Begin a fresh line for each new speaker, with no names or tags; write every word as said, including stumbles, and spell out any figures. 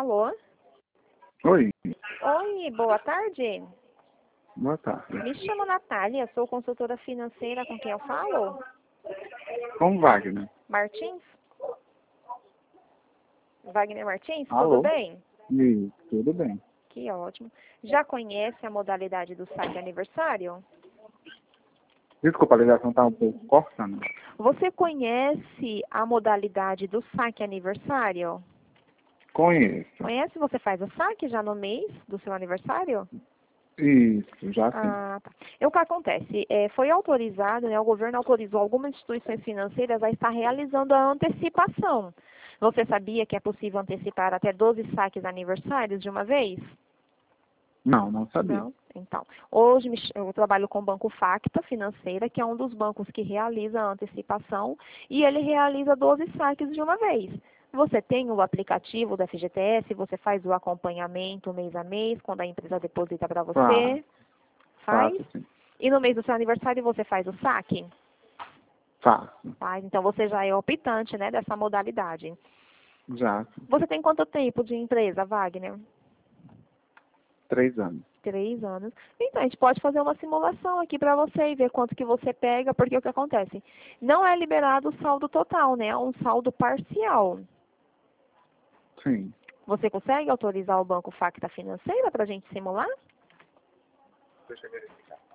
Alô?
Oi,
Oi, boa tarde.
boa tarde.
Me chamo Natália, sou consultora financeira, com quem eu falo?
Com Wagner.
Martins? Wagner Martins,
Alô?
tudo bem?
Isso, tudo bem.
Que ótimo. Já conhece a modalidade do saque aniversário?
Desculpa, a ligação tá um pouco cortando.
Você conhece a modalidade do saque aniversário?
Conheço.
Conhece? Você faz o saque já no mês do seu aniversário?
Isso, já sim.
Ah, tá. E o que acontece? É, foi autorizado, né, o governo autorizou algumas instituições financeiras a estar realizando a antecipação. Você sabia que é possível antecipar até doze saques aniversários de uma vez?
Não, não sabia.
Não? Então, hoje me ch- eu trabalho com o Banco Facta Financeira, que é um dos bancos que realiza a antecipação, e ele realiza doze saques de uma vez. Você tem o aplicativo da F G T S, você faz o acompanhamento mês a mês, quando a empresa deposita para você, faz?
Faço, sim.
E no mês do seu aniversário você faz o saque?
Faço.
Faz. Então você já é optante, né, dessa modalidade.
Já, sim.
Você tem quanto tempo de empresa, Wagner?
Três anos.
Três anos. Então, a gente pode fazer uma simulação aqui para você e ver quanto que você pega, porque o que acontece? Não é liberado o saldo total, né? É um saldo parcial.
Sim.
Você consegue autorizar o Banco Facta Financeira para a gente simular?
Deixa eu verificar.